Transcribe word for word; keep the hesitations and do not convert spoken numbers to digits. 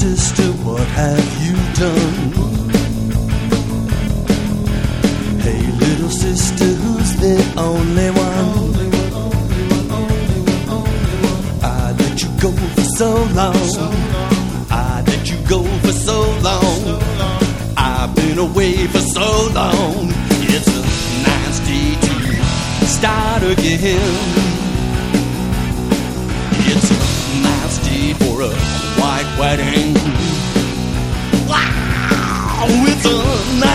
sister, what have you done? Hey, little sister, who's the only one? I let you go for so long. I let you go for so long. I've been away for so long. It's a nice day to start again. It's a nice day for a white wedding. Wow, it's a nice